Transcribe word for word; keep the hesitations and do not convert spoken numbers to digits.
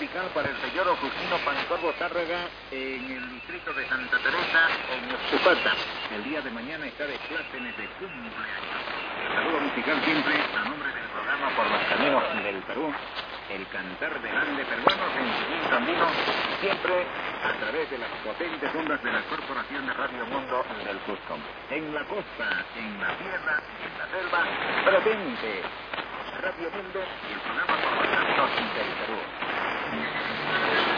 musical para el señor Justino Pancorbo Tárrega en el distrito de Santa Teresa, en Uxupata. El día de mañana está de plácemes de cumpleaños. Saludo musical siempre a nombre del programa Por los Caminos del Perú, el cantar del ande peruano en Civil Andino, siempre a través de las potentes ondas de la Corporación de Radio Mundo del Cusco. En la costa, en la tierra, en la selva, presente Radio Mundo y el programa Por los Caminos del Perú.